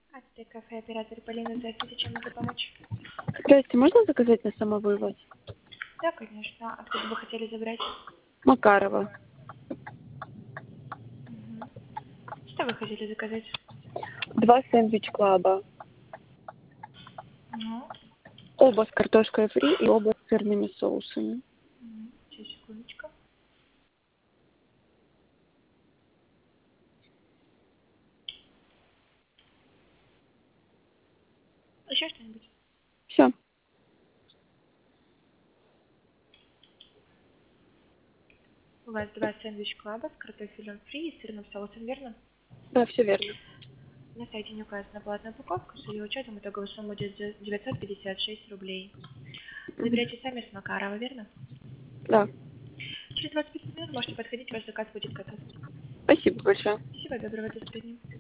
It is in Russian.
Ацтек кафе, оператор Полина, здравствуйте, чем могу помочь? Здрасте, можно заказать на самовывоз? Да, конечно. Откуда вы хотели забрать? Макарова. Мгм. Что вы хотели заказать? 2 сэндвич-клаба. Ну, Оба с картошкой фри и оба с сырными соусами. сейчас, секундочку. Еще что-нибудь? Все, У вас 2 сэндвич-клаба с картофелем фри и сырным соусом, верно? да, все верно. На сайте не указана платная упаковка, с ее учетом итоговая сумма будет 956 рублей. Мгм. Заберете сами с Макарова, верно? Да, Через 25 минут можете подходить, ваш заказ будет готов. спасибо большое. Всего доброго, до свидания.